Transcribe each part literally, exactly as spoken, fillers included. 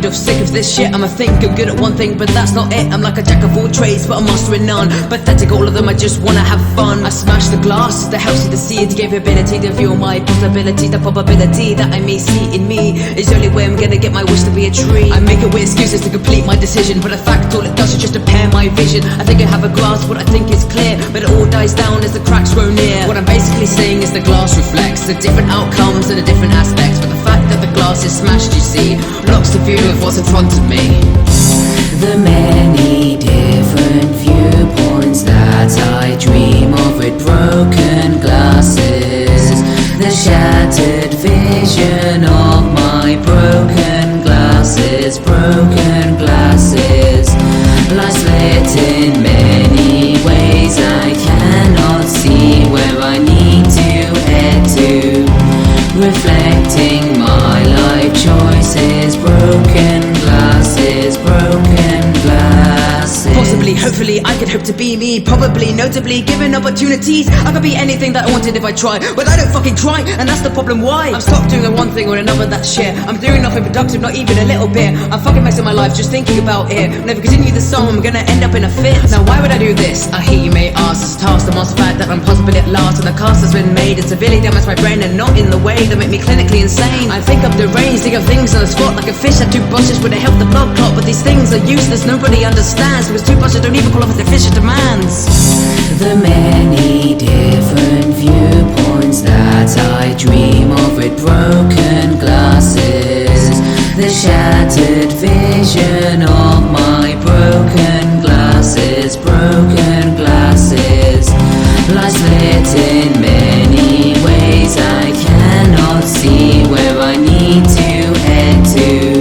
of sick of this shit. I'ma think I'm good at one thing, but that's not it. I'm like a jack of all trades, but a master in none. Pathetic, all of them, I just wanna have fun. I smash the glass that helps you to see it, give ability to view my possibility. The probability that I may see in me is the only way I'm gonna get my wish to be a tree. I make it with excuses to complete my decision, but in fact all it does is just impair my vision. I think I have a grasp, what I think is clear, but it all dies down as the cracks grow near. What I'm basically saying is the glass reflects the different outcomes and the different aspects, but the fact that the glass is smashed, you see, blocks the view of what's in front of me. The many different viewpoints that I dream of with broken glasses, the shattered vision of my broken glasses, broken glasses, lies lit in many ways. I cannot see where I need to head to, reflecting my life choices, broken glasses, broken glasses. Possibly, hopefully, I could hope to be me. Probably, notably, given opportunities, I could be anything that I wanted if I try. But I don't fucking try, and that's the problem. Why? I'm stopped doing the one thing or another, that's shit. I'm doing nothing productive, not even a little bit. I'm fucking messing my life just thinking about it. When I continue the song, I'm gonna end up in a fit. Now why would I do this? I hear you may ask. This task, the most fact that I'm possibly at last, and the cast has been made. It's severely damaged my brain, and not in the way that make me clinically insane. I think I'm deranged, think of things on the spot, like a fish had two brushes would help the blood clot. But these things are useless, nobody understands, because two brushes don't even call off as efficient demands. The many different viewpoints that I dream of with broken glasses, the shattered vision of my broken glasses, broken glasses, lies lit in many ways. I cannot see where I need to head to,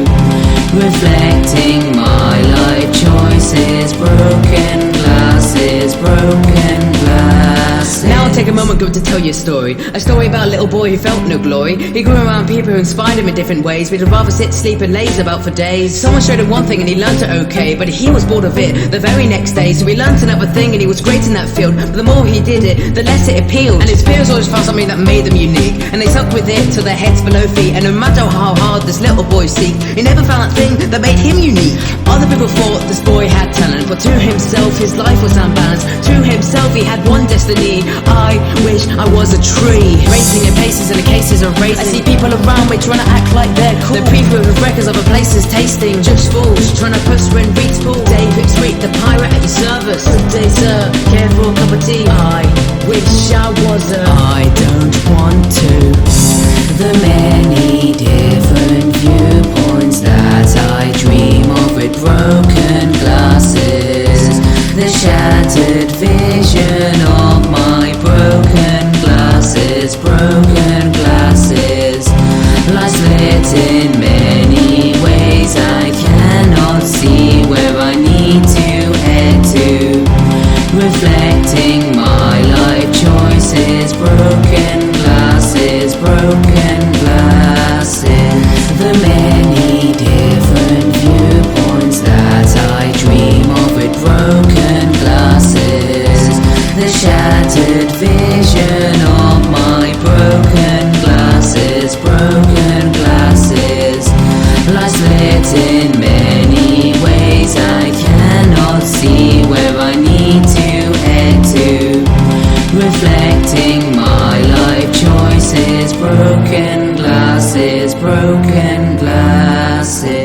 reflecting my life choices, broken glasses, broken glasses. Now I'll take a moment go to tell you a story. A story about a little boy who felt no glory. He grew around people who inspired him in different ways, but he'd rather sit, sleep and laze about for days. Someone showed him one thing and he learned it okay, but he was bored of it the very next day. So he learned another thing and he was great in that field, but the more he did it, the less it appealed. And his peers always found something that made them unique, and they stuck with it till their heads below feet. And no matter how hard this little boy seeked, he never found that thing that made him unique. Other people thought this boy had talent, but to himself his life was unbalanced. To himself he had one destiny: I wish I was a tree, racing in paces and the cases of racing. I see people around me trying to act like they're cool. They're pre-filled with records other places tasting, just fools trying to post when beats pull. David Street, the pirate at your service. Good day sir, care for a cup of tea? I wish I was a I don't want to. The many different viewpoints that I dream of with broken glasses, the shattered vision of my broken glasses, broken glasses, lies lit in many ways. I cannot see where I need to head to, reflecting my life choices, broken glasses, broken glasses. The many different viewpoints that I dream of with broken glasses, the shattered vision of my broken glasses, broken glasses, lies lit in many ways. I cannot see where I need to head to, reflecting my life choices, broken glasses, broken glasses.